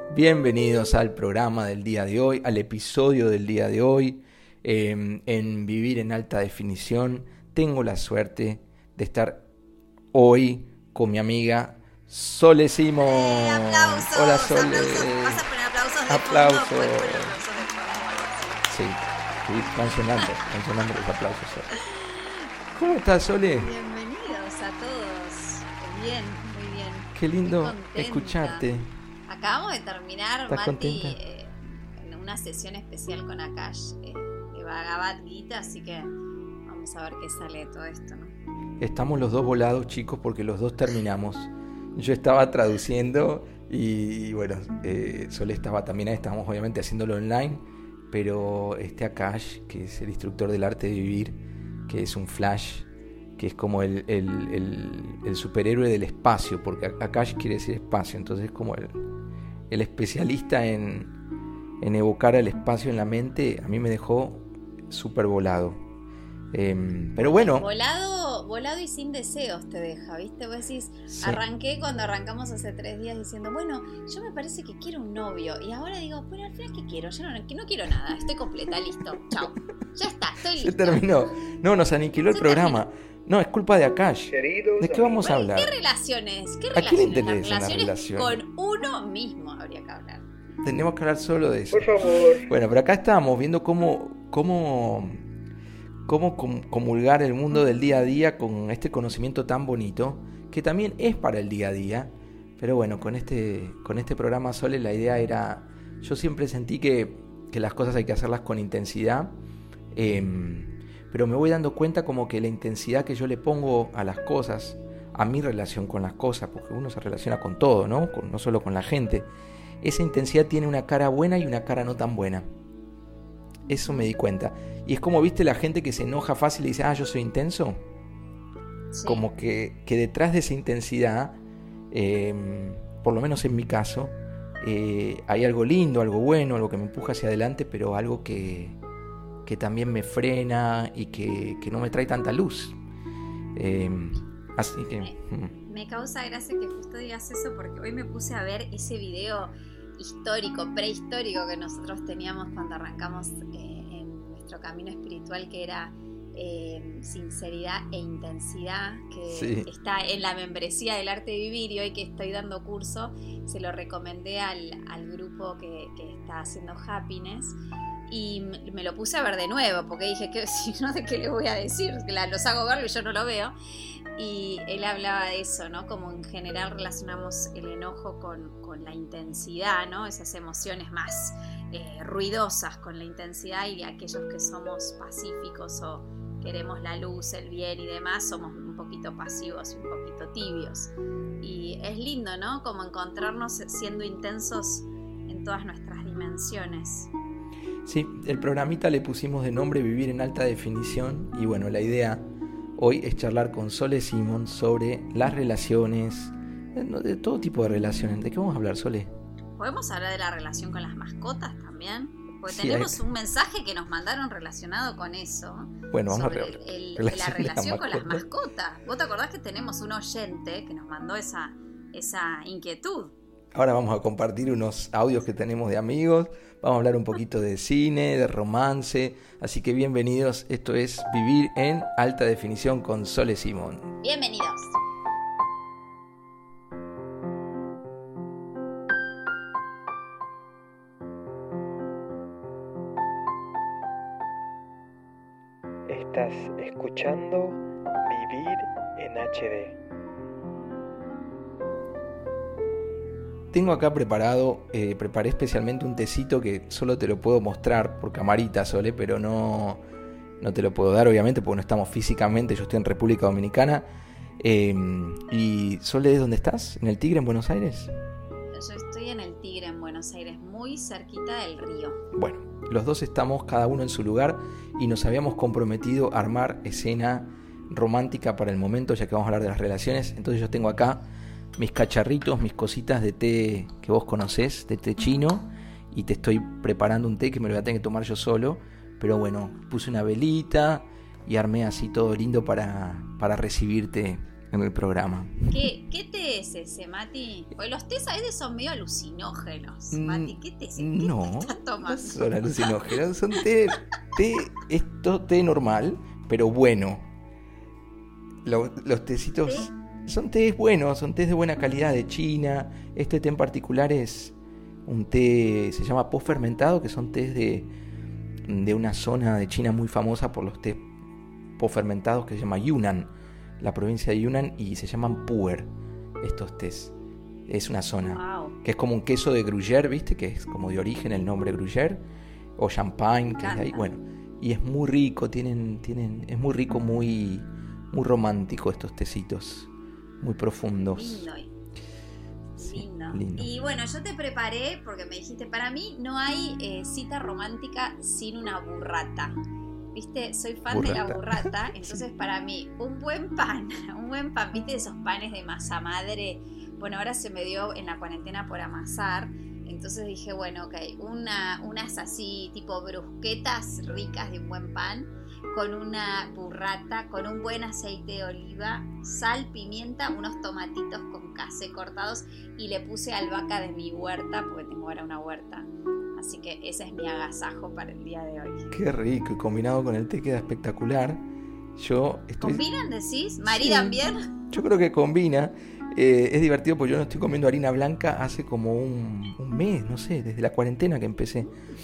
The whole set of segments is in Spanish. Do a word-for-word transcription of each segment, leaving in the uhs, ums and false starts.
Bienvenidos al programa del día de hoy, al episodio del día de hoy, eh, en Vivir en Alta Definición. Tengo la suerte de estar hoy con mi amiga Sole Simón. Eh, aplausos, Hola Sole. Aplausos. ¿Vas a poner aplausos de Aplausos. fondo? Pues poner aplausos de fondo. Sí, sí, van sonando, van sonando los aplausos. Sole. ¿Cómo estás, Sole? Bienvenidos a todos. Bien, muy bien. Qué lindo Estoy contenta. escucharte. Acabamos de terminar, ¿Estás Mati, contenta? eh, en una sesión especial con Akash eh, de Bhagavad Gita, así que vamos a ver qué sale de todo esto, ¿no? Estamos los dos volados, chicos, porque los dos terminamos. Yo estaba traduciendo y, y bueno, eh, Sole estaba también ahí, estábamos obviamente haciéndolo online, pero este Akash, que es el instructor del arte de vivir, que es un flash, que es como el, el, el, el superhéroe del espacio, porque Akash quiere decir espacio, entonces es como el, el especialista en, en evocar al espacio en la mente. A mí me dejó súper volado. Eh, pero bueno. Volado, volado y sin deseos te deja, ¿viste? Vos decís, Sí. arranqué cuando arrancamos hace tres días diciendo, bueno, yo me parece que quiero un novio. Y ahora digo, bueno, al final, ¿qué quiero? Yo no, que no quiero nada, estoy completa, listo, chao. Ya está, estoy Se lista. terminó. No, nos aniquiló el Se programa. No, es culpa de Akash. ¿De qué vamos a Bueno, hablar? ¿Qué relaciones? ¿Qué ¿A quién le relaciones? interesan las Las relaciones relaciones? con uno mismo habría que hablar. Tenemos que hablar solo de eso. Por favor. Bueno, pero acá estábamos viendo cómo, cómo, cómo com- comulgar el mundo del día a día con este conocimiento tan bonito, que también es para el día a día. Pero bueno, con este, con este programa, Sole, la idea era... Yo siempre sentí que, que las cosas hay que hacerlas con intensidad, eh, pero me voy dando cuenta como que la intensidad que yo le pongo a las cosas, a mi relación con las cosas, porque uno se relaciona con todo, ¿no? Con, no solo con la gente. Esa intensidad tiene una cara buena y una cara no tan buena. Eso me di cuenta. Y es como, ¿viste la gente que se enoja fácil y dice, ah, yo soy intenso? Sí. Como que, que detrás de esa intensidad, eh, por lo menos en mi caso, eh, hay algo lindo, algo bueno, algo que me empuja hacia adelante, pero algo que, que también me frena y que, que no me trae tanta luz. Eh, así que... mm. Me causa gracia que justo digas eso porque hoy me puse a ver ese video histórico, prehistórico que nosotros teníamos cuando arrancamos eh, en nuestro camino espiritual, que era eh, sinceridad e intensidad, que Sí. está en la membresía del arte de vivir, y hoy que estoy dando curso se lo recomendé al, al grupo que, que está haciendo Happiness. Y me lo puse a ver de nuevo porque dije, que si no, ¿de qué le voy a decir? Que la- los hago verlo y yo no lo veo. Y él hablaba de eso, ¿no? Como en general relacionamos el enojo con, con la intensidad, ¿no? Esas emociones más eh, ruidosas con la intensidad, y aquellos que somos pacíficos o queremos la luz, el bien y demás, somos un poquito pasivos y un poquito tibios. Y es lindo, ¿no? Como encontrarnos siendo intensos en todas nuestras dimensiones. Sí, el programita le pusimos de nombre Vivir en Alta Definición, y bueno, la idea hoy es charlar con Sole Simón sobre las relaciones, de, de todo tipo de relaciones. ¿De qué vamos a hablar, Sole? ¿Podemos hablar de la relación con las mascotas también? Porque Sí, tenemos hay- un mensaje que nos mandaron relacionado con eso. Bueno, vamos sobre a el- hablar. el- Relación la de las relación con las mascotas. mascotas. ¿Vos te acordás que tenemos un oyente que nos mandó esa, esa inquietud? Ahora vamos a compartir unos audios que tenemos de amigos, vamos a hablar un poquito de cine, de romance, así que bienvenidos, esto es Vivir en Alta Definición con Sole Simón. Bienvenidos. Estás escuchando Vivir en H D. Tengo acá preparado, eh, preparé especialmente un tecito que solo te lo puedo mostrar por camarita, Sole, pero no, no te lo puedo dar, obviamente, porque no estamos físicamente, yo estoy en República Dominicana. Eh, y Sole, ¿dónde estás? ¿En el Tigre, en Buenos Aires? Yo estoy en el Tigre, en Buenos Aires, muy cerquita del río. Bueno, los dos estamos cada uno en su lugar y nos habíamos comprometido a armar escena romántica para el momento, ya que vamos a hablar de las relaciones. Entonces yo tengo acá mis cacharritos, mis cositas de té que vos conocés, de té chino, y te estoy preparando un té que me lo voy a tener que tomar yo solo, pero bueno, puse una velita y armé así todo lindo para, para recibirte en el programa. ¿Qué, qué té es ese, Mati? Porque los tés a veces son medio alucinógenos. Mm, Mati, ¿qué té es ese? No, ¿Qué te estás tomando? no son alucinógenos, son té, té, esto té normal, pero bueno. Lo- los tecitos ¿Té? son tés buenos, son tés de buena calidad de China. Este té en particular es un té, se llama post fermentado, que son tés de, de una zona de China muy famosa por los tés post fermentados que se llama Yunnan, la provincia de Yunnan, y se llaman pu'er estos tés. Es una zona Wow. que es como un queso de Gruyère, ¿viste? Que es como de origen el nombre Gruyère, o Champagne, que es de ahí, encanta. bueno, y es muy rico, tienen, tienen, es muy rico, muy, muy romántico estos tecitos, muy profundos. Lindo. Sí, Lindo. lindo. Y bueno, yo te preparé, porque me dijiste, para mí no hay eh, cita romántica sin una burrata. ¿Viste? Soy fan de la Burrata. burrata, entonces para mí un buen pan, un buen pan, ¿viste? Esos panes de masa madre. Bueno, ahora se me dio en la cuarentena por amasar, entonces dije, bueno, ok, una, unas así tipo brusquetas ricas de un buen pan, con una burrata, con un buen aceite de oliva, sal, pimienta, unos tomatitos con casé cortados, y le puse albahaca de mi huerta, porque tengo ahora una huerta. Así que ese es mi agasajo para el día de hoy. Qué rico, y combinado con el té queda espectacular. Yo estoy... ¿Combinan, decís? ¿Maridan Sí. bien? Yo creo que combina. Eh, es divertido porque yo no estoy comiendo harina blanca hace como un, un mes, no sé, desde la cuarentena que empecé.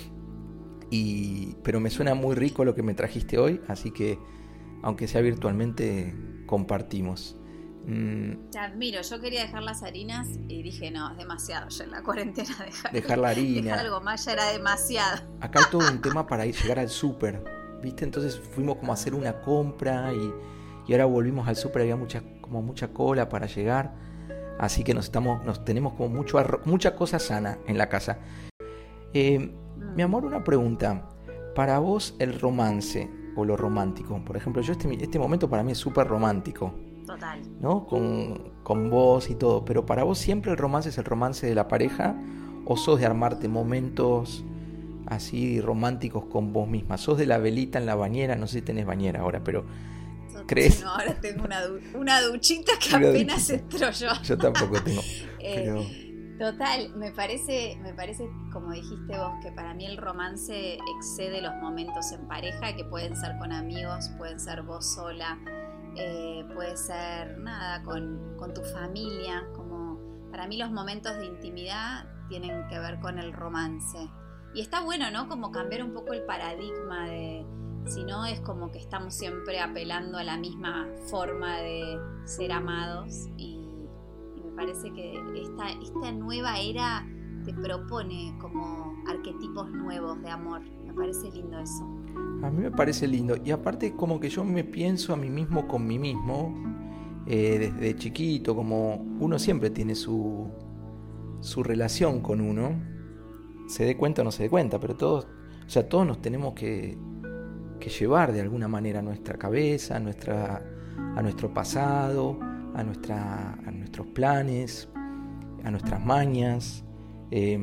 Y, pero me suena muy rico lo que me trajiste hoy, así que aunque sea virtualmente, compartimos. Mm, Te admiro, yo quería dejar las harinas y dije, no, es demasiado ya en la cuarentena dejar, dejar la harina. dejar algo más ya era demasiado. Acá hay todo un tema para ir llegar al súper, ¿viste? Entonces fuimos como a hacer una compra y, y ahora volvimos al súper, había mucha, como mucha cola para llegar, así que nos estamos, nos tenemos como mucho arro- mucha cosa sana en la casa. Eh, mi amor, una pregunta. Para vos el romance o lo romántico, por ejemplo, yo este, este momento para mí es súper romántico, Total. ¿no? Con, con vos y todo, pero para vos siempre el romance es el romance de la pareja, o sos de armarte momentos así románticos con vos misma. Sos de la velita en la bañera, no sé si tenés bañera ahora, pero ¿crees? No, ahora tengo una, du- una duchita que Una apenas duchita. entró yo. Yo tampoco tengo. Eh, Pero Total, me parece, me parece, como dijiste vos, que para mí el romance excede los momentos en pareja, que pueden ser con amigos, pueden ser vos sola, eh, puede ser nada, con, con tu familia. Como para mí los momentos de intimidad tienen que ver con el romance. Y está bueno, ¿no? Como cambiar un poco el paradigma de, si no es como que estamos siempre apelando a la misma forma de ser amados, y me parece que esta, esta nueva era te propone como arquetipos nuevos de amor. Me parece lindo eso. a mí me parece lindo. Y aparte como que yo me pienso a mí mismo con mí mismo, eh, desde chiquito, como uno siempre tiene su, su relación con uno, se dé cuenta o no se dé cuenta, pero todos, o sea, todos nos tenemos que, que llevar de alguna manera a nuestra cabeza, a, nuestra, a nuestro pasado, a, nuestra, a nuestros planes, a nuestras mañas. Eh,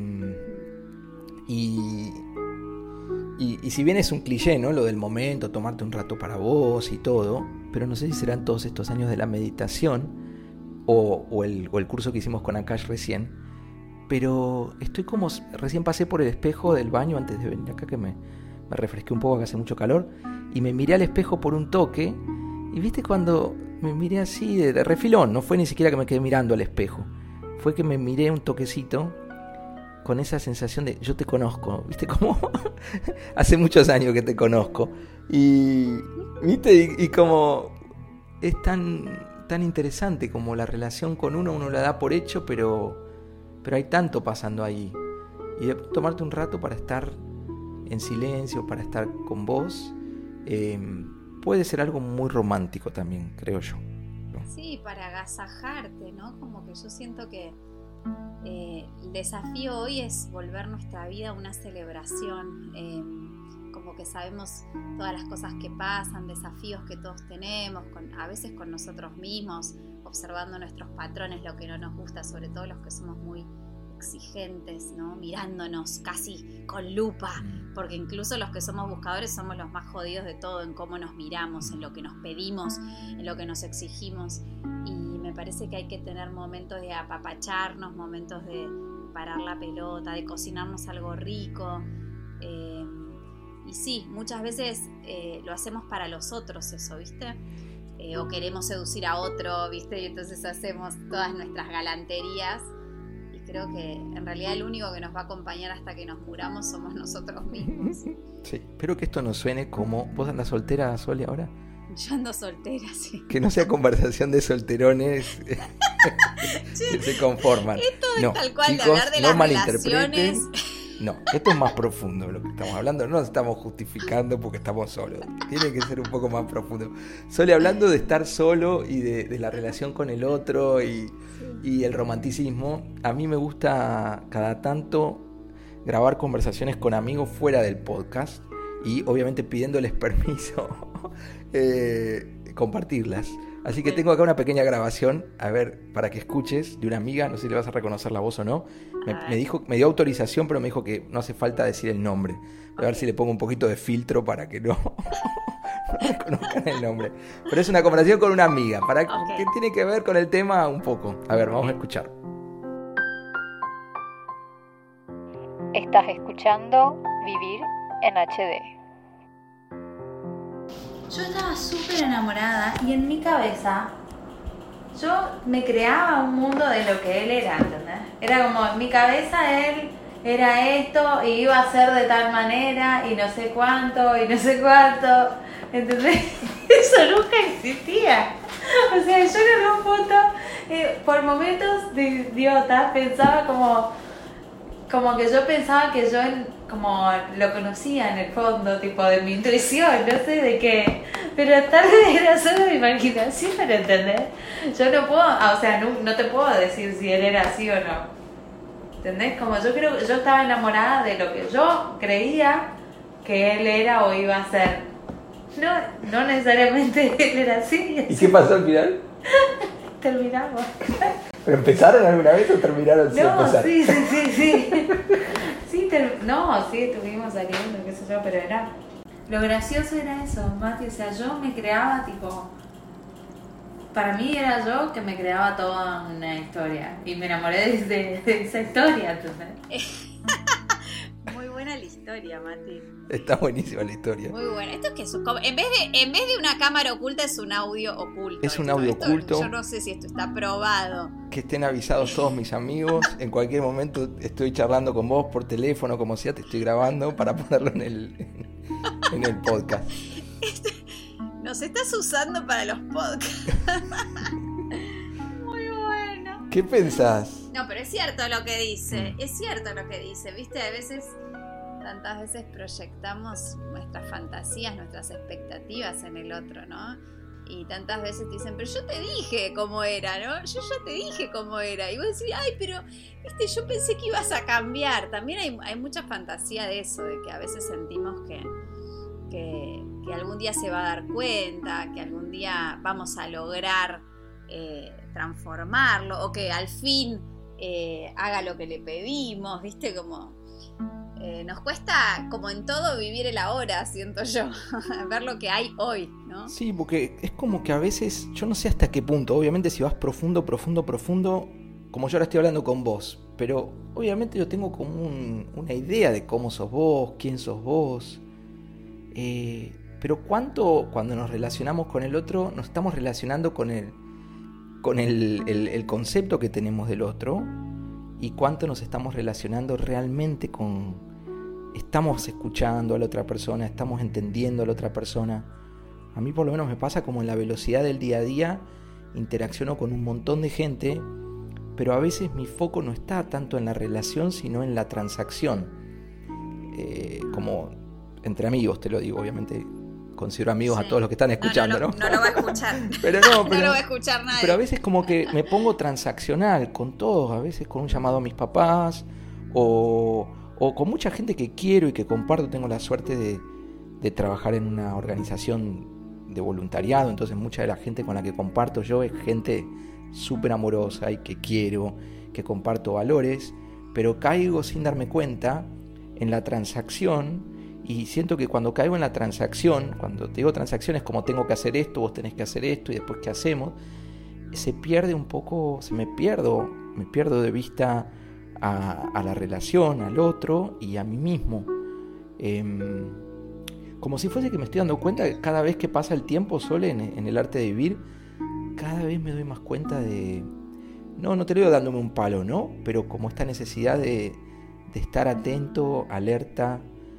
y, y, y si bien es un cliché, ¿no? Lo del momento, tomarte un rato para vos y todo, pero no sé si serán todos estos años de la meditación o, o, el, o el curso que hicimos con Akash recién, pero estoy como, recién pasé por el espejo del baño antes de venir acá, que me, me refresqué un poco, que hace mucho calor, y me miré al espejo por un toque, y viste cuando me miré así de, de refilón, no fue ni siquiera que me quedé mirando al espejo, fue que me miré un toquecito con esa sensación de yo te conozco, viste, como hace muchos años que te conozco, y viste, y, y como es tan, tan interesante como la relación con uno, uno la da por hecho, pero, pero hay tanto pasando ahí, y de tomarte un rato para estar en silencio, para estar con vos, eh, puede ser algo muy romántico también, creo yo, ¿no? Sí, para agasajarte, ¿no? Como que yo siento que eh, el desafío hoy es volver nuestra vida una celebración, eh, como que sabemos todas las cosas que pasan, desafíos que todos tenemos, con, a veces con nosotros mismos, observando nuestros patrones, lo que no nos gusta, sobre todo los que somos muy exigentes, ¿no? Mirándonos casi con lupa, porque incluso los que somos buscadores somos los más jodidos de todo en cómo nos miramos, en lo que nos pedimos, en lo que nos exigimos. Y me parece que hay que tener momentos de apapacharnos, momentos de parar la pelota, de cocinarnos algo rico. Eh, y sí, muchas veces eh, lo hacemos para los otros eso, ¿viste? Eh, o queremos seducir a otro, ¿viste? Y entonces hacemos todas nuestras galanterías. Y creo que en realidad el único que nos va a acompañar hasta que nos muramos somos nosotros mismos. Sí, espero que esto no suene como... ¿Vos andás soltera, Sole, ahora? Yo ando soltera, sí. Que no sea conversación de solterones que se conforman. Esto es no, tal cual, chicos, de hablar de no las malinterpreten. relaciones. No, esto es más profundo de lo que estamos hablando. No nos estamos justificando porque estamos solos. Tiene que ser un poco más profundo. Sole, hablando de estar solo y de, de la relación con el otro y, y el romanticismo, a mí me gusta cada tanto grabar conversaciones con amigos fuera del podcast y obviamente pidiéndoles permiso eh, compartirlas. Así que tengo acá una pequeña grabación, a ver, para que escuches, de una amiga, no sé si le vas a reconocer la voz o no. Me, me dijo, me dio autorización, pero me dijo que no hace falta decir el nombre. A ver si le pongo un poquito de filtro para que no, no reconozcan el nombre. Pero es una conversación con una amiga, para Okay. que tiene que ver con el tema un poco. A ver, vamos a escuchar. Estás escuchando Vivir en H D. Yo estaba súper enamorada y en mi cabeza yo me creaba un mundo de lo que él era, ¿entendés? Era como, en mi cabeza él era esto y iba a ser de tal manera y no sé cuánto y no sé cuánto, ¿entendés? Eso nunca existía. O sea, yo en algún punto, eh, por momentos de idiota, pensaba como... Como que yo pensaba que yo como lo conocía en el fondo, tipo de mi intuición, no sé de qué. Pero tal vez era solo mi imaginación, ¿entendés? Yo no puedo, o sea, no, no te puedo decir si él era así o no. ¿Entendés? Como yo creo que yo estaba enamorada de lo que yo creía que él era o iba a ser. No, no necesariamente él era así. ¿Y qué pasó al final? Terminamos. ¿Pero empezaron alguna vez o terminaron sin No, empezar? sí, sí, sí, sí. Sí, ter- no, sí, estuvimos saliendo, qué sé yo, pero era... Lo gracioso era eso, Mati, o sea, yo me creaba tipo... Para mí era yo que me creaba toda una historia y me enamoré de, de, de esa historia, ¿entendés? Muy buena la historia, Mati. Está buenísima la historia. Muy buena. Esto es que es un- en vez de en vez de una cámara oculta es un audio oculto. Es un Esto- audio esto- oculto. Yo no sé si esto está probado. Que estén avisados todos mis amigos. En cualquier momento estoy charlando con vos por teléfono, como sea, te estoy grabando para ponerlo en el, en el podcast. Nos estás usando para los podcasts. Muy bueno. ¿Qué pensás? No, pero es cierto lo que dice. Es cierto lo que dice. Viste, a veces, tantas veces proyectamos nuestras fantasías, nuestras expectativas en el otro, ¿no? Y tantas veces te dicen, pero yo te dije cómo era, ¿no? Yo ya te dije cómo era. Y vos decís, ay, pero, viste, yo pensé que ibas a cambiar. También hay, hay mucha fantasía de eso, de que a veces sentimos que, que, que algún día se va a dar cuenta, que algún día vamos a lograr eh, transformarlo, o que al fin eh, haga lo que le pedimos, viste, como... Eh, nos cuesta, como en todo, vivir el ahora, siento yo, ver lo que hay hoy, ¿no? Sí, porque es como que a veces, yo no sé hasta qué punto, obviamente si vas profundo, profundo, profundo, como yo ahora estoy hablando con vos, pero obviamente yo tengo como un, una idea de cómo sos vos, quién sos vos, eh, pero cuánto cuando nos relacionamos con el otro, nos estamos relacionando con el, con el, el, el concepto que tenemos del otro, y cuánto nos estamos relacionando realmente con... Estamos escuchando a la otra persona, estamos entendiendo a la otra persona. A mí por lo menos me pasa como en la velocidad del día a día, interacciono con un montón de gente, pero a veces mi foco no está tanto en la relación, sino en la transacción. Eh, como entre amigos, te lo digo, obviamente considero amigos sí. a todos los que están escuchando, ¿no? No, no, no, no lo va a escuchar. pero no, pero, no lo va a escuchar nadie. Pero a veces como que me pongo transaccional con todos, a veces con un llamado a mis papás, o... o con mucha gente que quiero y que comparto. Tengo la suerte de, de trabajar en una organización de voluntariado, entonces mucha de la gente con la que comparto yo es gente súper amorosa y que quiero, que comparto valores, pero caigo sin darme cuenta en la transacción, y siento que cuando caigo en la transacción, cuando te digo transacción es como tengo que hacer esto, vos tenés que hacer esto y después qué hacemos, se pierde un poco, se me pierdo, me pierdo de vista a, a la relación, al otro y a mí mismo. Eh, como si fuese que me estoy dando cuenta que cada vez que pasa el tiempo, Sole, en, en el arte de vivir, cada vez me doy más cuenta de... No, no te lo digo dándome un palo, ¿no? Pero como esta necesidad de, de estar atento, alerta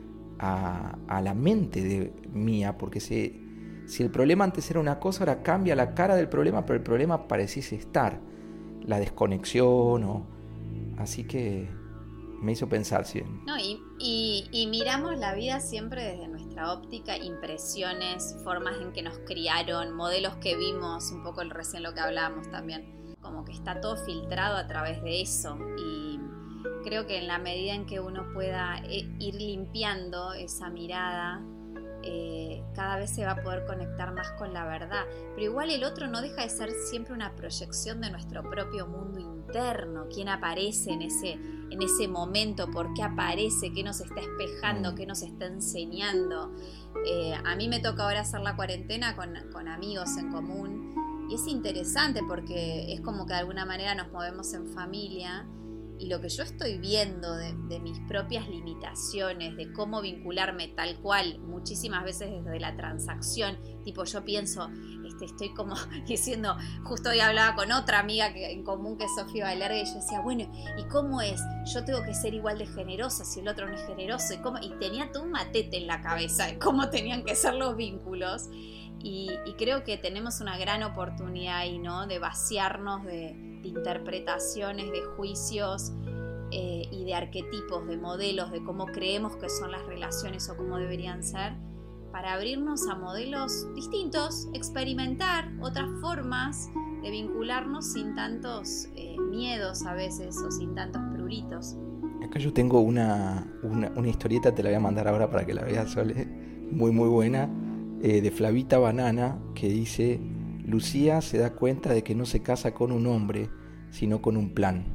a, a la mente de mía, porque se, si el problema antes era una cosa, ahora cambia la cara del problema, pero el problema pareciese estar, la desconexión, o... así que me hizo pensar, sí. No, y, y, y miramos la vida siempre desde nuestra óptica, impresiones, formas en que nos criaron, modelos que vimos, un poco el recién lo que hablábamos también, como que está todo filtrado a través de eso, y creo que en la medida en que uno pueda ir limpiando esa mirada, eh, cada vez se va a poder conectar más con la verdad. Pero igual el otro no deja de ser siempre una proyección de nuestro propio mundo interno. ¿Quién aparece en ese, en ese momento? ¿Por qué aparece? ¿Qué nos está espejando? ¿Qué nos está enseñando? Eh, a mí me toca ahora hacer la cuarentena con, con amigos en común, y es interesante porque es como que de alguna manera nos movemos en familia. Y lo que yo estoy viendo de, de mis propias limitaciones, de cómo vincularme tal cual, muchísimas veces desde la transacción, tipo yo pienso, este, estoy como diciendo, justo hoy hablaba con otra amiga que, en común que es Sofía Valerga, y yo decía, bueno, ¿y cómo es? Yo tengo que ser igual de generosa si el otro no es generoso, y, cómo, y tenía todo un matete en la cabeza de cómo tenían que ser los vínculos, y, y creo que tenemos una gran oportunidad ahí, ¿no? De vaciarnos de... de interpretaciones, de juicios eh, y de arquetipos, de modelos, de cómo creemos que son las relaciones o cómo deberían ser, para abrirnos a modelos distintos, experimentar otras formas de vincularnos sin tantos eh, miedos a veces o sin tantos pruritos. Acá yo tengo una, una, una historieta, te la voy a mandar ahora para que la veas, Sole, muy muy buena, eh, de Flavita Banana, que dice: Lucía se da cuenta de que no se casa con un hombre, sino con un plan.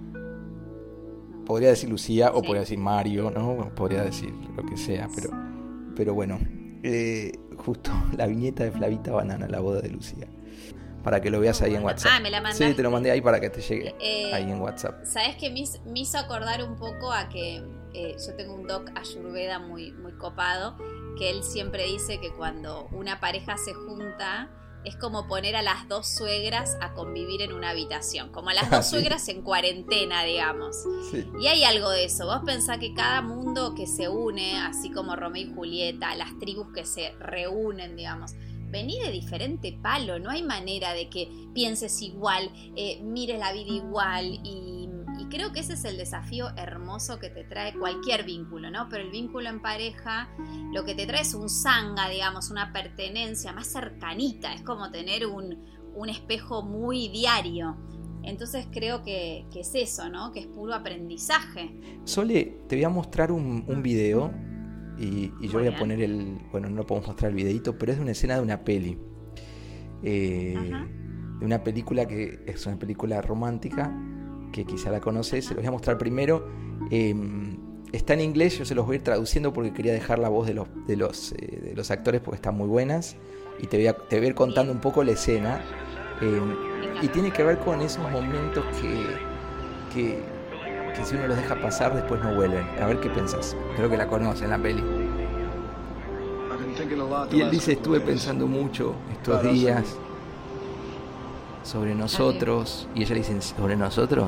Podría decir Lucía o sí. Podría decir Mario, ¿no? Podría decir lo que sea, pero, pero bueno, eh, justo la viñeta de Flavita Banana, la boda de Lucía, para que lo veas ahí en WhatsApp. Ah, me la mandaste. Sí, te lo mandé ahí para que te llegue eh, ahí en WhatsApp. ¿Sabes qué? Me, me hizo acordar un poco a que eh, yo tengo un doc Ayurveda muy, muy copado, que él siempre dice que cuando una pareja se junta, es como poner a las dos suegras a convivir en una habitación, como a las dos sí. suegras en cuarentena, digamos. Sí. Y hay algo de eso. Vos pensás que cada mundo que se une, así como Romeo y Julieta, las tribus que se reúnen, digamos, vení de diferente palo. No hay manera de que pienses igual, eh, mires la vida igual. Y, y creo que ese es el desafío hermoso que te trae cualquier vínculo, ¿no? Pero el vínculo en pareja, lo que te trae es un sanga, digamos, una pertenencia más cercanita. Es como tener un, un espejo muy diario. Entonces creo que, que es eso, ¿no? Que es puro aprendizaje. Sole, te voy a mostrar un, un video y, y yo voy a poner el... Bueno, no podemos mostrar el videito, pero es de una escena de una peli. Eh, de una película que es una película romántica, que quizá la conoces. Se los voy a mostrar primero. Eh, está en inglés, yo se los voy a ir traduciendo porque quería dejar la voz de los, de los, eh, de los actores porque están muy buenas. Y te voy a, te voy a ir contando un poco la escena. Eh, y tiene que ver con esos momentos que, que, que si uno los deja pasar después no vuelven. A ver qué pensás. Creo que la conocen, la peli. Y él dice: estuve pensando mucho estos días sobre nosotros. Y ella le dice: ¿sobre nosotros?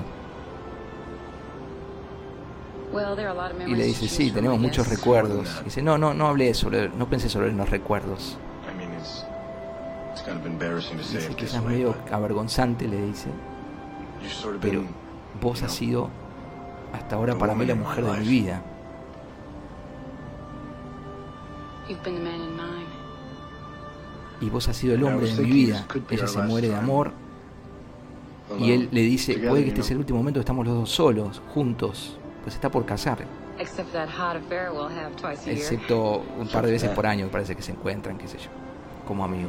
Y le dice: sí, tenemos muchos recuerdos. Y dice: no, no, no hablé sobre, no pensé sobre los recuerdos. Dice: quizás medio avergonzante, le dice, pero vos has sido hasta ahora para mí la mujer de mi vida. Y vos has sido el hombre de mi vida. Ella se muere de amor. Y él le dice: puede que este sea el último momento que estamos los dos solos, juntos, pues está por casar. Excepto un par de veces por año, parece que se encuentran, qué sé yo, como amigos.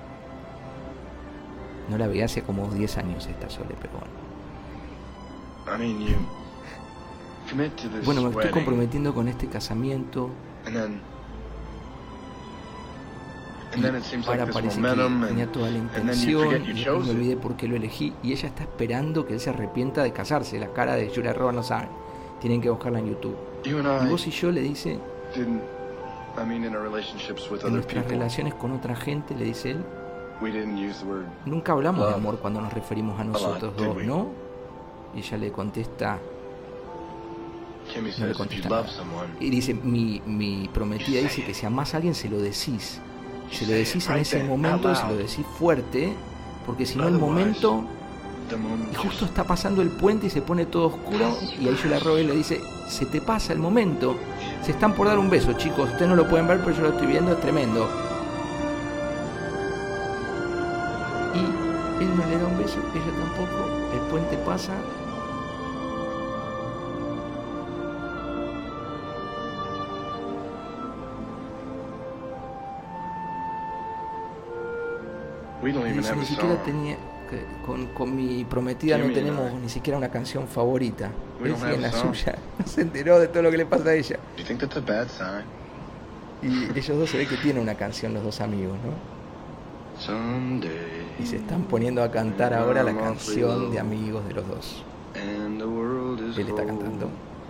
No la veía hace como diez años esta Sole, pero bueno. bueno, me estoy comprometiendo con este casamiento. Y ahora parece que tenía toda la intención y después me olvidé por qué lo elegí. Y ella está esperando que él se arrepienta de casarse. La cara de Julia Roberts no saben. Tienen que buscarla en YouTube. Y vos y yo, le dice, en nuestras relaciones con otra gente, le dice él, nunca hablamos de amor cuando nos referimos a nosotros dos, ¿no? Y ella le contesta, no le contesta nada. Y dice, mi, mi prometida dice que si amás a alguien se lo decís. Se lo decís en ese momento, se lo decís fuerte, porque si no el momento, y justo está pasando el puente y se pone todo oscuro, y ahí Julia Roberts le dice, se te pasa el momento, se están por dar un beso, chicos, ustedes no lo pueden ver, pero yo lo estoy viendo, es tremendo. Y él no le da un beso, ella tampoco, el puente pasa. Y dice, ni siquiera tenía, con, con mi prometida no tenemos ni siquiera una canción favorita. Él sigue en la suya, no se enteró de todo lo que le pasa a ella. Y ellos dos se ve que tienen una canción, los dos amigos, ¿no? Y se están poniendo a cantar ahora la canción de amigos de los dos. Él está cantando.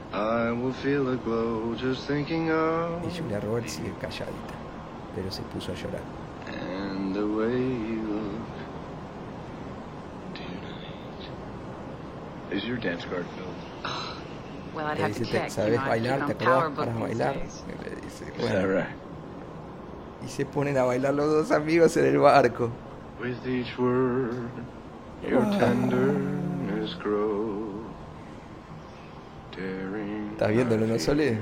Y Julia Roberts sigue calladita, pero se puso a llorar. And the way you look tonight. Is your dance card filled? Well, I'd have to check. ¿Sabes bailar? ¿Te acordás para bailar? Le dice, bueno. Y se ponen a bailar los dos amigos en el barco. With each word, your tenderness grows. ¿Estás viéndolo, no, Sole?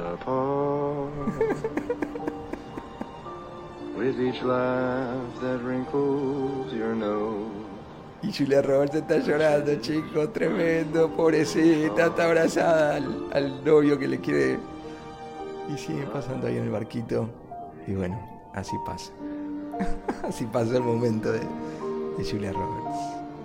With each laugh that wrinkles your nose. Y Julia Roberts está llorando, chicos, tremendo, pobrecita, está abrazada al, al novio que le quiere. Y sigue pasando ahí en el barquito. Y bueno, así pasa. Así pasó el momento de, de Julia Roberts.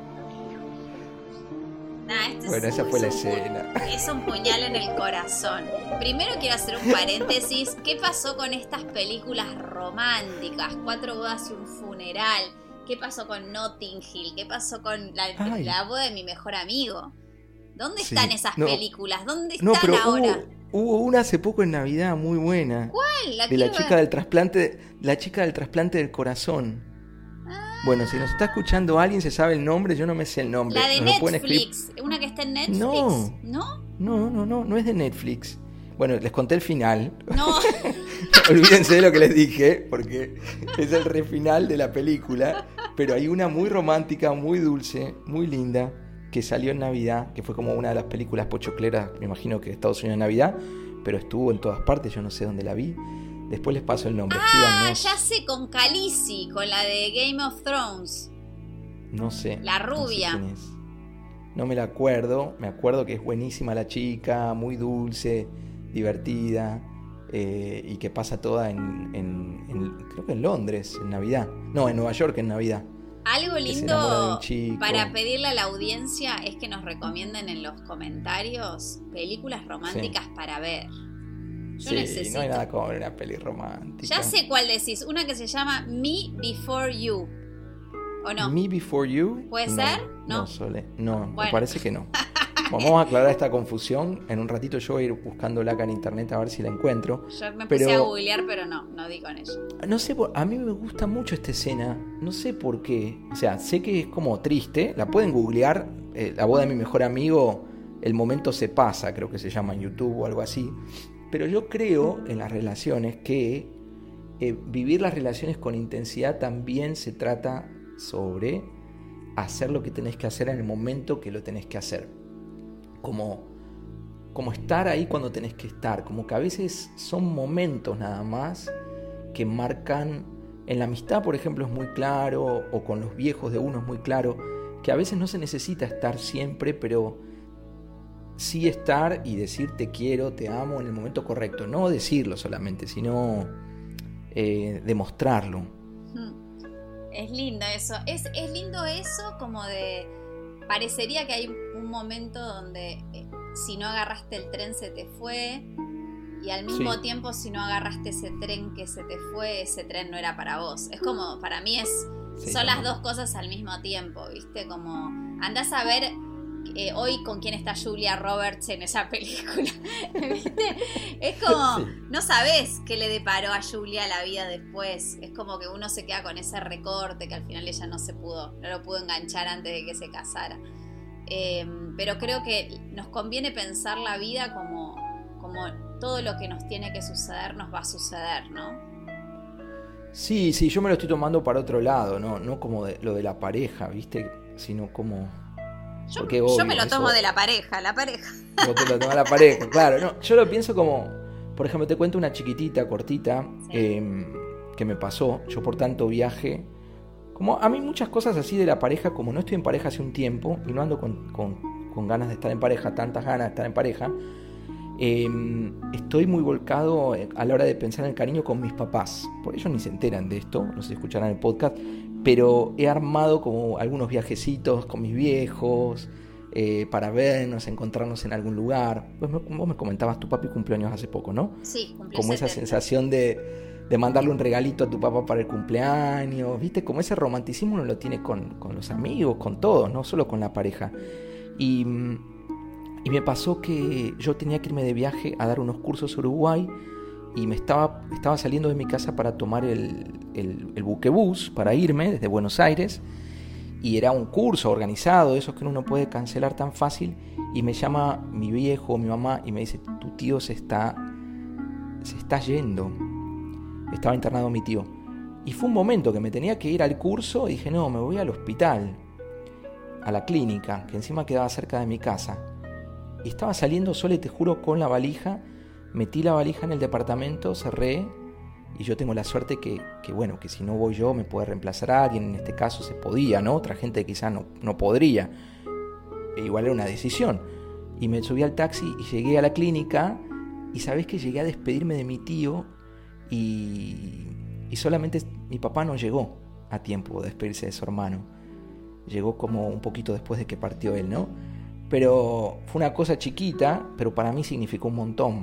Nah, este bueno, es esa un, fue la es un, escena. Es un puñal en el corazón. Primero quiero hacer un paréntesis. ¿Qué pasó con estas películas románticas? Cuatro bodas y un funeral. ¿Qué pasó con Notting Hill? ¿Qué pasó con la, la boda de mi mejor amigo? ¿Dónde sí, están esas no, películas? ¿Dónde no, están pero ahora? Hubo, hubo una hace poco en Navidad muy buena. ¿Cuál? La de la chica ver. del trasplante, la chica del trasplante del corazón. Bueno, si nos está escuchando alguien, se sabe el nombre, yo no me sé el nombre. La de ¿Nos Netflix, una que está en Netflix. No, ¿No? No, no, no, no es de Netflix. Bueno, les conté el final. No. Olvídense de lo que les dije, porque es el refinal de la película. Pero hay una muy romántica, muy dulce, muy linda, que salió en Navidad, que fue como una de las películas pochocleras, me imagino que de Estados Unidos en Navidad, pero estuvo en todas partes, yo no sé dónde la vi. Después les paso el nombre. Ah, Escríbanos. ya sé, con Khaleesi, con la de Game of Thrones. No sé. La rubia. No sé quién es. No me la acuerdo. Me acuerdo que es buenísima la chica, muy dulce, divertida, eh, y que pasa toda en, en, en, creo que en Londres, en Navidad. No, en Nueva York en Navidad. Algo lindo para pedirle a la audiencia es que nos recomienden en los comentarios películas románticas sí. para ver. Yo sí, necesito. No hay nada como una peli romántica. Ya sé cuál decís. Una que se llama Me Before You. ¿O no? Me Before You. ¿Puede no, ser? No. No, Sole. No, bueno. me parece que no. Vamos a aclarar esta confusión. En un ratito yo voy a ir buscándola acá en internet a ver si la encuentro. Yo me puse pero, a googlear, pero no, no di con ella. No sé, a mí me gusta mucho esta escena. No sé por qué. O sea, sé que es como triste. La pueden googlear. Eh, la boda de mi mejor amigo, El momento se pasa, creo que se llama en YouTube o algo así. Pero yo creo en las relaciones que eh, vivir las relaciones con intensidad también se trata sobre hacer lo que tenés que hacer en el momento que lo tenés que hacer. Como, como estar ahí cuando tenés que estar. Como que a veces son momentos nada más que marcan. En la amistad, por ejemplo, es muy claro, o con los viejos de uno es muy claro, que a veces no se necesita estar siempre, pero sí estar y decir te quiero, te amo en el momento correcto. No decirlo solamente, sino eh, demostrarlo. Es lindo eso. Es, es lindo eso como de... Parecería que hay un momento donde si no agarraste el tren se te fue, y al mismo Sí. tiempo si no agarraste ese tren que se te fue, ese tren no era para vos. Es como, para mí es, Sí, son las también. dos cosas al mismo tiempo, ¿viste? Como, andás a ver eh, hoy con quién está Julia Roberts en esa película, ¿viste? Es como, Sí. no sabés qué le deparó a Julia la vida después. Es como que uno se queda con ese recorte que al final ella no se pudo, no lo pudo enganchar antes de que se casara. Eh, pero creo que nos conviene pensar la vida como, como todo lo que nos tiene que suceder nos va a suceder, ¿no? Sí, sí, yo me lo estoy tomando para otro lado, no, no como de, lo de la pareja, ¿viste? Sino como... Yo, Porque, yo obvio, me lo tomo eso- de la pareja, la pareja. Vos te lo tomás la pareja, claro, no, yo lo pienso como, por ejemplo, te cuento una chiquitita, cortita, Sí. eh, que me pasó, yo por tanto viaje, como a mí muchas cosas así de la pareja, como no estoy en pareja hace un tiempo, y no ando con, con- con ganas de estar en pareja, tantas ganas de estar en pareja, eh, estoy muy volcado a la hora de pensar en el cariño con mis papás, por ellos ni se enteran de esto, no sé si escucharán el podcast, pero he armado como algunos viajecitos con mis viejos, eh, para vernos, encontrarnos en algún lugar. Pues me- vos me comentabas, tu papi cumplió años hace poco, ¿no? Sí, cumplió Como esa setenta. sensación de, de mandarle un regalito a tu papá para el cumpleaños, ¿viste? Como ese romanticismo uno lo tiene con, con los amigos, con todos, no solo con la pareja. Y, mm, y me pasó que yo tenía que irme de viaje a dar unos cursos a Uruguay y me estaba, estaba saliendo de mi casa para tomar el, el, el buquebús para irme desde Buenos Aires, y era un curso organizado, esos que uno no puede cancelar tan fácil, y me llama mi viejo o mi mamá y me dice, tu tío se está, se está yendo. Estaba internado mi tío. Y fue un momento que me tenía que ir al curso y dije, no, me voy al hospital, a la clínica, que encima quedaba cerca de mi casa. Y estaba saliendo solo, y te juro, con la valija, metí la valija en el departamento, cerré, y yo tengo la suerte que, que, bueno, que si no voy yo me puede reemplazar a alguien, en este caso se podía, ¿no? Otra gente quizás no, no podría. E igual era una decisión. Y me subí al taxi y llegué a la clínica, y sabés que llegué a despedirme de mi tío, y, y solamente mi papá no llegó a tiempo de despedirse de su hermano. Llegó como un poquito después de que partió él, ¿no? Pero fue una cosa chiquita, pero para mí significó un montón.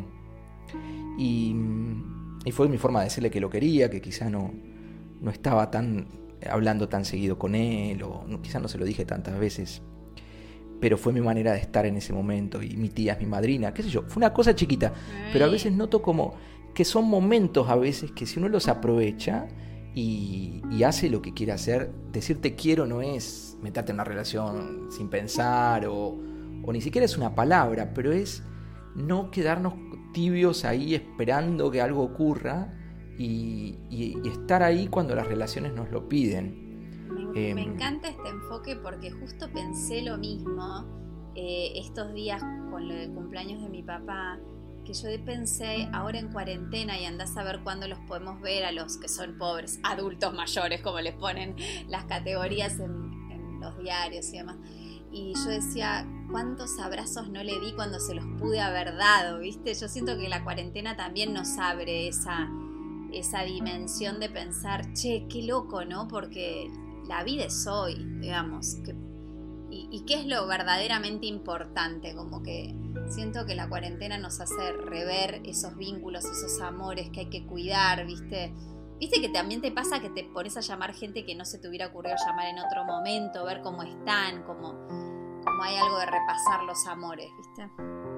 Y, y fue mi forma de decirle que lo quería, que quizá no, no estaba tan hablando tan seguido con él, o no, quizá no se lo dije tantas veces, pero fue mi manera de estar en ese momento. Y mi tía es mi madrina, qué sé yo, fue una cosa chiquita, pero a veces noto como que son momentos a veces que si uno los aprovecha y, y hace lo que quiere hacer, decir te quiero no es meterte en una relación sin pensar, o, o ni siquiera es una palabra, pero es no quedarnos tibios ahí esperando que algo ocurra, y, y, y estar ahí cuando las relaciones nos lo piden. Me, Eh, me encanta este enfoque porque justo pensé lo mismo eh, estos días con lo del cumpleaños de mi papá, que yo pensé ahora en cuarentena y andás a ver cuándo los podemos ver a los que son pobres, adultos mayores, como les ponen las categorías en, en los diarios y demás. Y yo decía, ¿cuántos abrazos no le di cuando se los pude haber dado? ¿Viste? Yo siento que la cuarentena también nos abre esa, esa dimensión de pensar, che, qué loco, ¿no? Porque la vida es hoy, digamos. Que, y, y qué es lo verdaderamente importante, como que siento que la cuarentena nos hace rever esos vínculos, esos amores que hay que cuidar, ¿viste? ¿Viste que también te pasa que te pones a llamar gente que no se te hubiera ocurrido llamar en otro momento, ver cómo están, como, como hay algo de repasar los amores, ¿viste?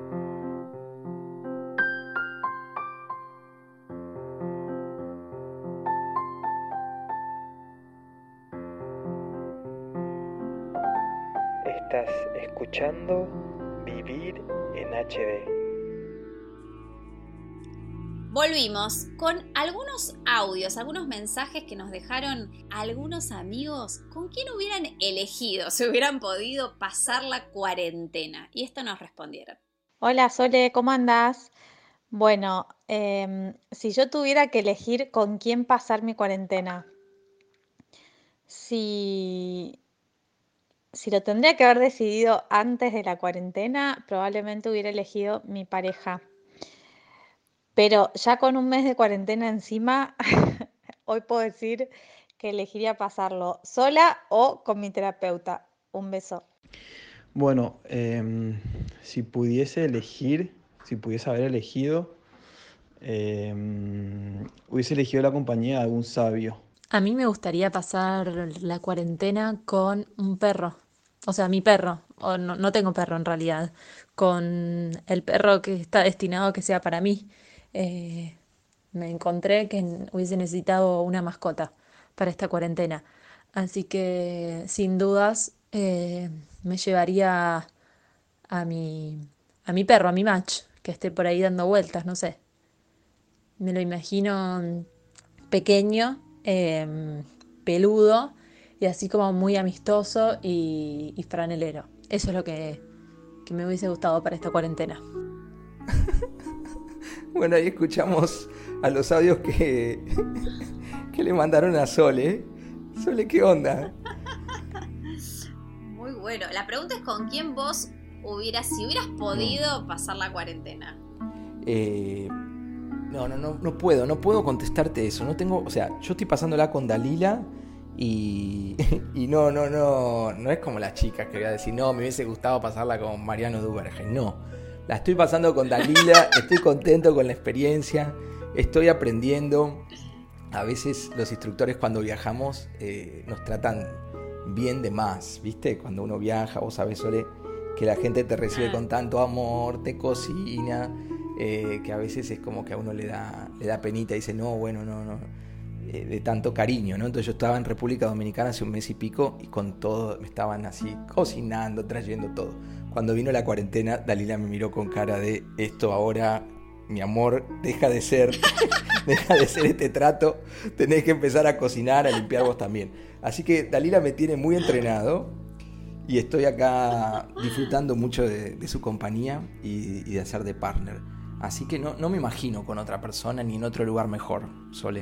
Estás escuchando Vivir en H D. Volvimos con algunos audios, algunos mensajes que nos dejaron algunos amigos con quién hubieran elegido, si hubieran podido pasar la cuarentena. Y esto nos respondieron. Hola Sole, ¿cómo andás? Bueno, em, si yo tuviera que elegir con quién pasar mi cuarentena, si, si lo tendría que haber decidido antes de la cuarentena, probablemente hubiera elegido mi pareja. Pero ya con un mes de cuarentena encima, hoy puedo decir que elegiría pasarlo sola o con mi terapeuta. Un beso. Bueno, eh, si pudiese elegir, si pudiese haber elegido, eh, hubiese elegido la compañía de algún sabio. A mí me gustaría pasar la cuarentena con un perro. O sea, mi perro. O no, no tengo perro en realidad. Con el perro que está destinado a que sea para mí. Eh, me encontré que n- hubiese necesitado una mascota para esta cuarentena. Así que, sin dudas, eh, me llevaría a mi, a mi perro, a mi match, que esté por ahí dando vueltas, no sé. Me lo imagino mm, pequeño, em, peludo y así como muy amistoso y, y franelero. Eso es lo que, que me hubiese gustado para esta cuarentena. Bueno, ahí escuchamos a los audios que, que le mandaron a Sole. Sole, ¿qué onda? Muy bueno. La pregunta es con quién vos hubieras, si hubieras podido pasar la cuarentena. Eh, no, no, no, no puedo, no puedo contestarte eso. No tengo, o sea, yo estoy pasándola con Dalila y, y no, no, no, no es como las chicas que voy a decir, no, me hubiese gustado pasarla con Mariano Dubergen. No, la estoy pasando con Dalila, estoy contento con la experiencia, estoy aprendiendo. A veces los instructores cuando viajamos eh, nos tratan bien de más, ¿viste? Cuando uno viaja, vos sabés, Sole, que la gente te recibe con tanto amor, te cocina, eh, que a veces es como que a uno le da, le da penita y dice, no, bueno, no, no, eh, de tanto cariño, ¿no? Entonces yo estaba en República Dominicana hace un mes y pico y con todo me estaban así cocinando, trayendo todo. Cuando vino la cuarentena, Dalila me miró con cara de esto ahora, mi amor, deja de ser, deja de ser este trato, tenés que empezar a cocinar, a limpiar vos también. Así que Dalila me tiene muy entrenado y estoy acá disfrutando mucho de, de su compañía y, y de hacer de partner. Así que no, no me imagino con otra persona ni en otro lugar mejor, Sole.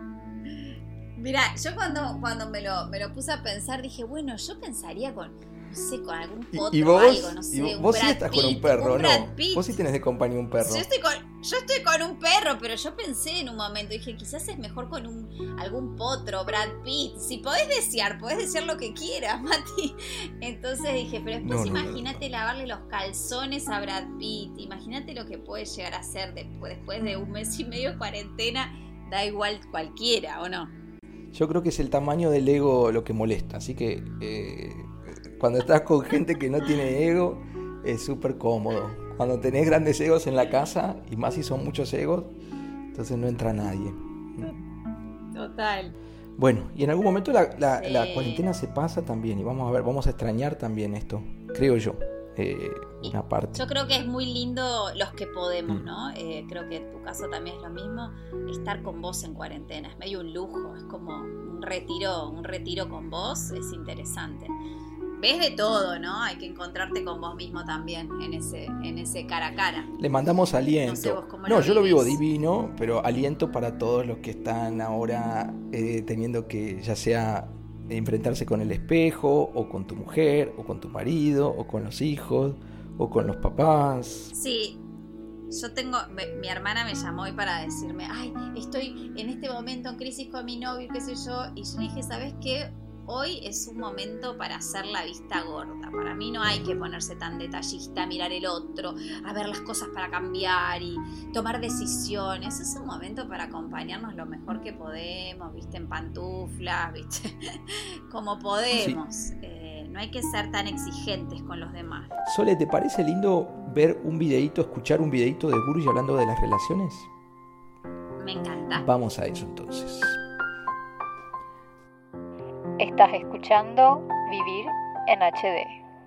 Mira, yo cuando, cuando me, lo, me lo puse a pensar dije, bueno, yo pensaría con, no sé, con algún potro Y, y vos, o algo, no sé, y un vos sí Brad estás Pitt, con un perro, un Brad ¿no? Pitt. Vos sí tenés de compañía un perro. Yo estoy, con, yo estoy con un perro, pero yo pensé en un momento, dije, quizás es mejor con un algún potro, Brad Pitt. Si podés desear, podés desear lo que quieras, Mati. Entonces dije, pero después No, no, imagínate lavarle los calzones a Brad Pitt. Imagínate lo que puede llegar a ser después, después de un mes y medio de cuarentena. Da igual cualquiera, ¿o no? Yo creo que es el tamaño del ego lo que molesta. Así que eh, cuando estás con gente que no tiene ego, es súper cómodo. Cuando tenés grandes egos en la casa, y más si son muchos egos, entonces no entra nadie. Total. Bueno, y en algún momento la, la, Sí. la cuarentena se pasa también. Y vamos a ver, vamos a extrañar también esto. Creo yo. Eh, una parte. Yo creo que es muy lindo los que podemos, Mm. ¿no? Eh, creo que en tu caso también es lo mismo, estar con vos en cuarentena, es medio un lujo, es como un retiro, un retiro con vos, es interesante. Ves de todo, ¿no? Hay que encontrarte con vos mismo también en ese, en ese cara a cara. Le mandamos aliento. No sé vos cómo No, lo yo lo vivo vivís. divino, pero aliento para todos los que están ahora eh, teniendo que, ya sea enfrentarse con el espejo, o con tu mujer, o con tu marido, o con los hijos, o con los papás. Sí, yo tengo, me- mi hermana me llamó hoy para decirme, ay, estoy en este momento en crisis con mi novio, qué sé yo, y yo le dije, ¿sabes qué? Hoy es un momento para hacer la vista gorda. Para mí no hay que ponerse tan detallista, mirar el otro, a ver las cosas para cambiar y tomar decisiones. Es un momento para acompañarnos lo mejor que podemos, viste, en pantuflas, viste, como podemos. Eh, no hay que ser tan exigentes con los demás. Sole, ¿te parece lindo ver un videíto, escuchar un videíto de Gurgi hablando de las relaciones? Me encanta. Vamos a eso entonces. Estás escuchando Vivir en H D.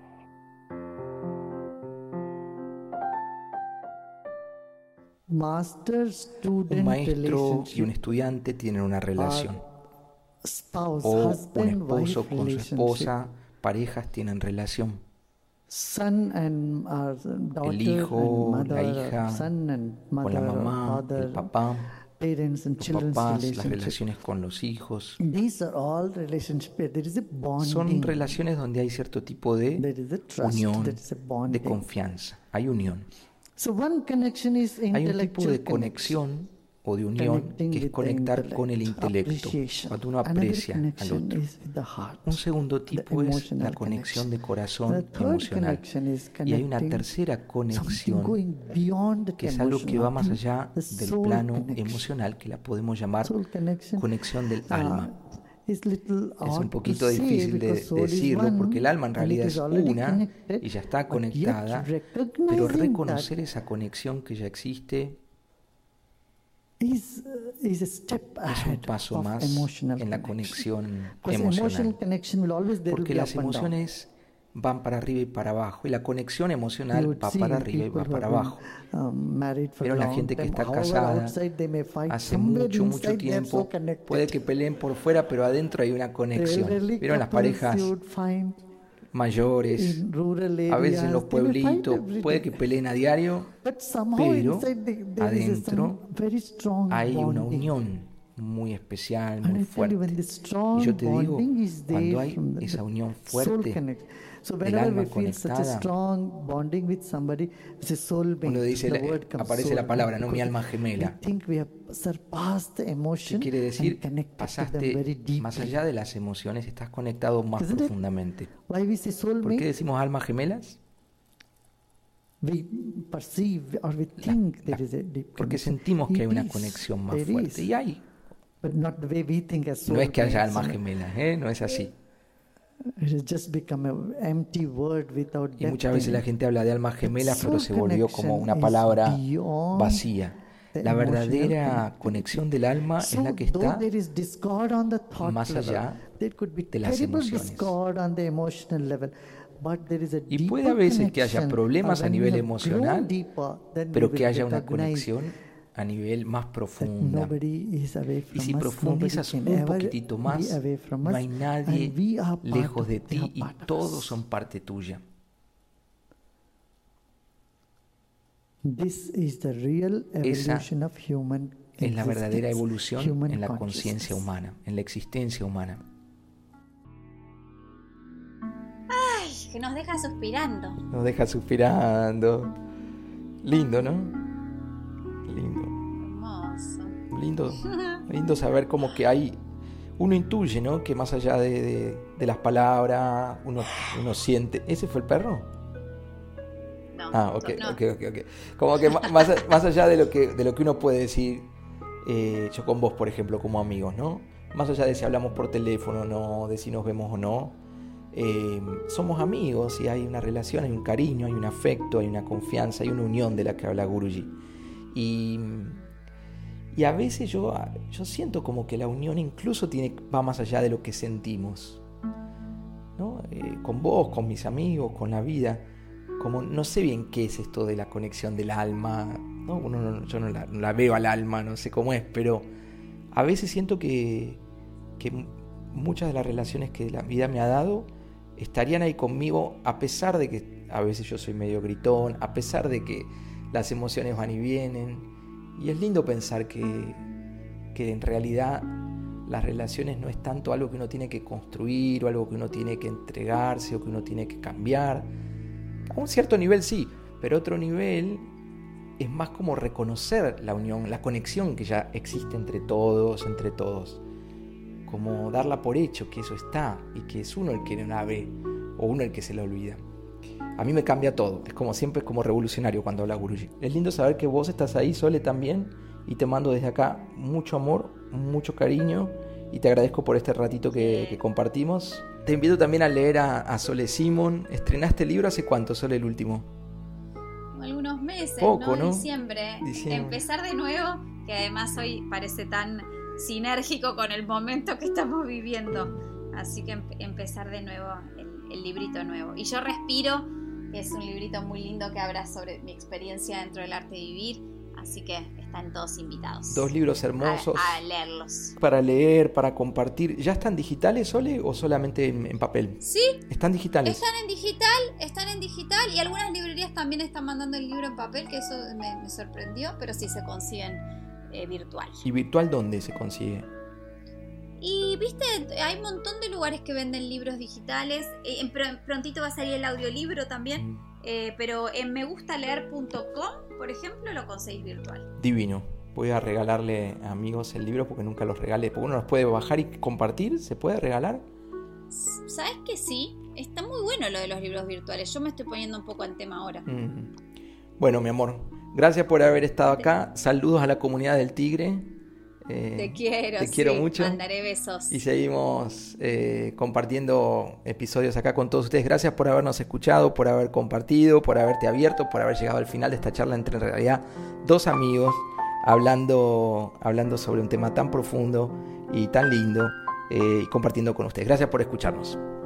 Master Un student maestro y un relationship estudiante tienen una relación. spouse, O un husband, esposo wife con su relationship. esposa, parejas tienen relación. Son and uh, daughter El hijo, and la mother, hija, son and con la mother, mamá, father, el papá, parents and los children's papás, las relationship. relaciones con los hijos. These are all relationships. There is a bonding. Son relaciones donde hay cierto tipo de There is a trust. unión, There is a de bonding. confianza. Hay unión. So one connection is Hay un tipo intellectual de conexión o de unión, connecting que es with the conectar con el intellect, intelecto, appreciation. cuando uno Another aprecia al connection otro. is with the heart, Un segundo the tipo es emotional la conexión de connection. corazón The third emocional. connection is Y hay una connecting tercera something conexión going beyond the que es algo que va más emotional, allá the del soul plano connection. emocional, que la podemos llamar Soul connection, conexión del uh, alma. is little Es odd un to poquito say difícil de because soul is decirlo one porque el alma en and it realidad is es already una connected, y ya está but yet conectada, pero recognizing reconocer that esa conexión que ya existe is, uh, is a step es un ahead paso of más emotional en la connection. conexión Because emotional emocional. connection will always there will Porque be las up and down. emociones van para arriba y para abajo y la conexión You emocional would va see para in arriba y people va who para have been, abajo. um, married for Pero a la long gente que time, está however casada outside they may fight, hace somewhere mucho, mucho inside they are so tiempo, connected. puede que peleen por fuera, pero adentro hay una conexión. Elderly ¿Vieron las couples parejas you would find mayores? in rural A veces en los areas, they may fight pueblitos every puede day. que peleen a diario, But somehow pero inside they- there is a adentro some very strong hay una bonding. unión muy especial, And muy I tell you, when fuerte. the strong Y yo te digo, bonding is there cuando hay from the- esa the unión soul fuerte, connect. So el whenever alma we feel such a conectada, strong bonding with somebody, it's a soul being. uno dice, The la- word comes aparece soul la palabra, being, ¿no? Mi because alma gemela. we think we have surpassed the ¿Qué emotion quiere decir? and connected to them Pasaste very deeply. más allá de las emociones, estás conectado más Isn't it? profundamente. Why we say soul ¿Por qué mate? decimos almas gemelas? We perceive or we think there is a deep Porque connection. sentimos que hay It una is, conexión más there fuerte. is, Y hay. but not the way we think as soul No es que haya mates, almas you know. gemelas, ¿eh? No es así. It has just become an empty word without Y depth muchas in veces la it. gente habla de almas gemelas, pero soul se volvió como connection una is palabra beyond vacía. the La emotional verdadera connectivity. conexión del alma es So, la que though está there is discord on the thought más level, allá there could be de las terrible emociones. discord on the emotional level, but there is a Y puede deeper a veces que haya connection, problemas or a when we nivel have emocional, grown deeper, then we pero will que haya una recognize conexión a nivel más that profunda. nobody is away Y from si us, profundizas nobody can un ever poquitito be más, away from no us, hay nadie and we are part lejos of- de they are ti y part of todos us. son parte tuya. This is the real Esa evolution of human Es la verdadera existence, evolución human en la consciousness. conciencia humana, en la existencia humana. Ay, que nos deja suspirando. Nos deja suspirando. Lindo, ¿no? Lindo. Hermoso. Lindo, lindo saber como que hay, uno intuye, ¿no? Que más allá de, de- de las palabras, uno, uno siente. ¿Ese fue el perro? No, Ah, ok, no. ok, ok, ok. Como que ma- más, a- más allá de lo que, de lo que uno puede decir, eh, yo con vos, por ejemplo, como amigos, ¿no? Más allá de si hablamos por teléfono o no, de si nos vemos o no, eh, somos amigos y hay una relación, hay un cariño, hay un afecto, hay una confianza, hay una unión de la que habla Guruji. Y, y a veces yo, yo siento como que la unión incluso tiene, va más allá de lo que sentimos, ¿no? Eh, con vos, con mis amigos, con la vida. Como no sé bien qué es esto de la conexión del alma, ¿no? Uno no- yo no la, no la veo al alma, no sé cómo es, pero a veces siento que, que m- muchas de las relaciones que la vida me ha dado estarían ahí conmigo, a pesar de que a veces yo soy medio gritón, a pesar de que las emociones van y vienen. Y es lindo pensar que, que en realidad las relaciones no es tanto algo que uno tiene que construir o algo que uno tiene que entregarse o que uno tiene que cambiar. A un cierto nivel sí, pero otro nivel es más como reconocer la unión, la conexión que ya existe entre todos, entre todos. Como darla por hecho, que eso está y que es uno el que no la ve o uno el que se la olvida. A mí me cambia todo, es como siempre, es como revolucionario cuando habla Guruji. Es lindo saber que vos estás ahí, Sole, también, y te mando desde acá mucho amor, mucho cariño, y te agradezco por este ratito que, que compartimos. Te invito también a leer a, a Sole Simon. ¿Estrenaste el libro hace cuánto, Sole, el último? Algunos meses, Poco, ¿no? ¿no? Diciembre. Diciembre. Empezar de nuevo, que además hoy parece tan sinérgico con el momento que estamos viviendo. Así que em- empezar de nuevo el, el librito nuevo. Y yo respiro, es un librito muy lindo que habla sobre mi experiencia dentro del arte de vivir. Así que están todos invitados. Dos libros hermosos A, a leerlos. para leer, para compartir. ¿Ya están digitales, Sole, o solamente en, en papel? Sí, ¿Están digitales? están en digital, están en digital y algunas librerías también están mandando el libro en papel, que eso me, me sorprendió, pero sí se consiguen eh, virtual. ¿Y virtual dónde se consigue? Y viste, hay un montón de lugares que venden libros digitales. Eh, en pr- prontito va a salir el audiolibro también, eh, pero en megustaleer punto com, por ejemplo, lo conseguís virtual. Divino, voy a regalarle a amigos el libro porque nunca los regalé. Porque uno los puede bajar y compartir, ¿se puede regalar? ¿Sabes que sí? Está muy bueno lo de los libros virtuales. Yo me estoy poniendo un poco en tema ahora. Mm. Bueno, mi amor, gracias por haber estado acá. Saludos a la comunidad del Tigre. Eh, te quiero, te quiero sí, mucho. Mandaré besos. Y seguimos eh, compartiendo episodios acá con todos ustedes. Gracias por habernos escuchado, por haber compartido, por haberte abierto, por haber llegado al final de esta charla entre en realidad dos amigos hablando, hablando sobre un tema tan profundo y tan lindo eh, y compartiendo con ustedes. Gracias por escucharnos.